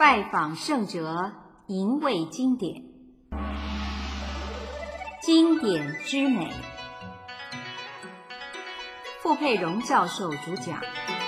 拜访圣哲，吟味经典，经典之美。傅佩荣教授主讲。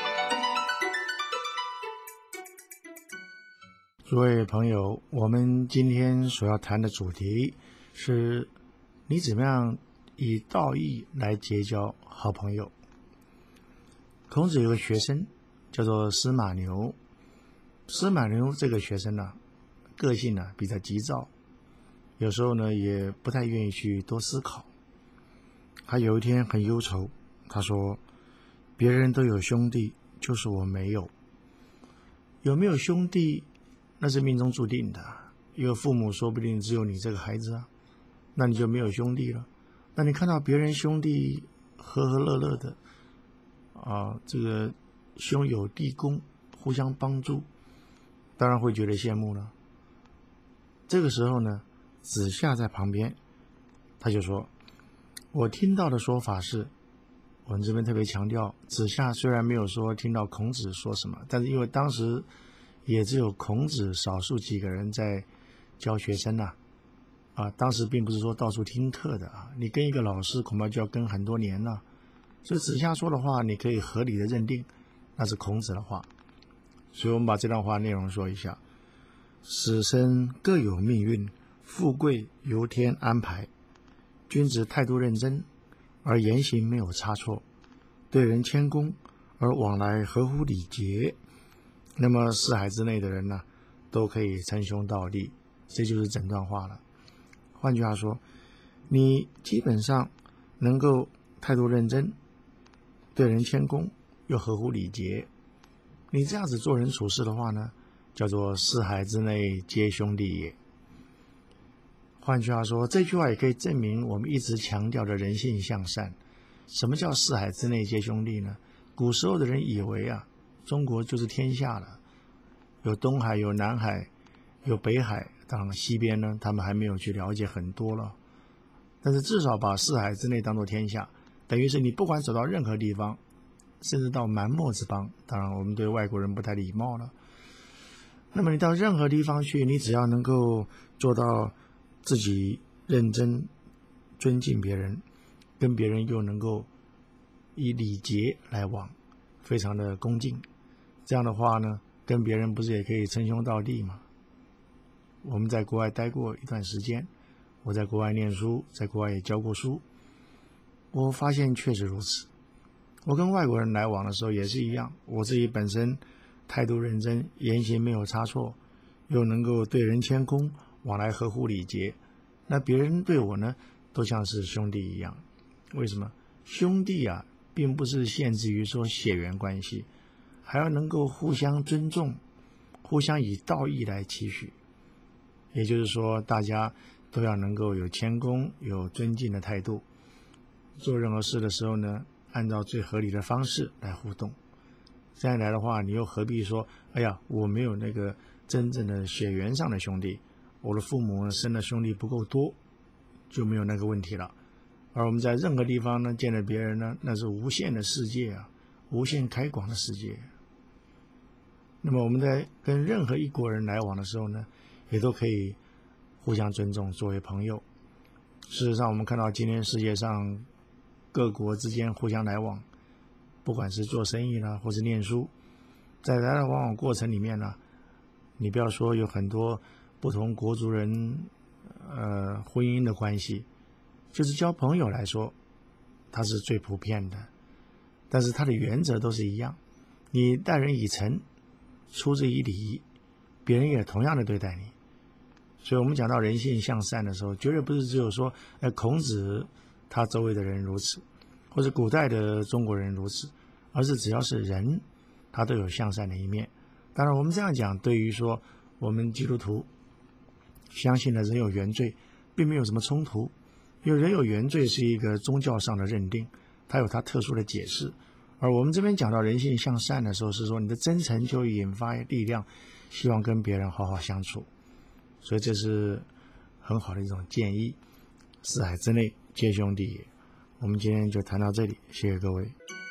诸位朋友，我们今天所要谈的主题是你怎么样以道义来结交好朋友。孔子有个学生叫做司马牛，司马牛这个学生个性比较急躁，有时候也不太愿意去多思考。他有一天很忧愁，他说别人都有兄弟，就是我没有。有没有兄弟那是命中注定的，因为父母说不定只有你这个孩子那你就没有兄弟了。那你看到别人兄弟和和乐乐的这个兄友弟恭，互相帮助，当然会觉得羡慕了。这个时候子夏在旁边，他就说，我听到的说法是，我们这边特别强调，子夏虽然没有说听到孔子说什么，但是因为当时也只有孔子少数几个人在教学生当时并不是说到处听课的你跟一个老师恐怕就要跟很多年了，所以子夏说的话你可以合理的认定那是孔子的话。所以我们把这段话内容说一下。死生各有命运，富贵由天安排，君子态度认真而言行没有差错，对人谦恭而往来合乎礼节，那么四海之内的人都可以称兄道弟，这就是整段话了。换句话说，你基本上能够态度认真，对人谦恭又合乎礼节，你这样子做人处事的话叫做四海之内皆兄弟也。换句话说，这句话也可以证明我们一直强调的人性向善。什么叫四海之内皆兄弟呢？古时候的人以为中国就是天下了，有东海，有南海，有北海，当然西边他们还没有去了解很多了。但是至少把四海之内当作天下，等于是你不管走到任何地方，甚至到蛮貊之邦，当然我们对外国人不太礼貌了，那么你到任何地方去，你只要能够做到自己认真尊敬别人，跟别人又能够以礼节来往，非常的恭敬，这样的话跟别人不是也可以称兄道弟吗？我们在国外待过一段时间，我在国外念书，在国外也教过书，我发现确实如此。我跟外国人来往的时候也是一样，我自己本身态度认真，言行没有差错，又能够对人谦恭，往来合乎礼节，那别人对我都像是兄弟一样。为什么？兄弟并不是限制于说血缘关系，还要能够互相尊重，互相以道义来期许。也就是说，大家都要能够有谦恭，有尊敬的态度，做任何事的时候按照最合理的方式来互动。这样来的话，你又何必说，哎呀，我没有那个真正的血缘上的兄弟，我的父母生的兄弟不够多，就没有那个问题了。而我们在任何地方见了别人那是无限的世界无限开广的世界。那么我们在跟任何一国人来往的时候也都可以互相尊重，作为朋友。事实上，我们看到今天世界上各国之间互相来往，不管是做生意或是念书，在来来往往过程里面你不要说有很多不同国族人婚姻的关系，就是交朋友来说，它是最普遍的，但是它的原则都是一样，你待人以诚，出之以礼，别人也同样的对待你。所以我们讲到人性向善的时候，绝对不是只有说孔子他周围的人如此，或者古代的中国人如此，而是只要是人，他都有向善的一面。当然我们这样讲，对于说我们基督徒相信了人有原罪，并没有什么冲突，因为人有原罪是一个宗教上的认定，它有它特殊的解释。而我们这边讲到人性向善的时候，是说你的真诚就会引发力量，希望跟别人好好相处。所以这是很好的一种建议，四海之内皆兄弟也。我们今天就谈到这里，谢谢各位。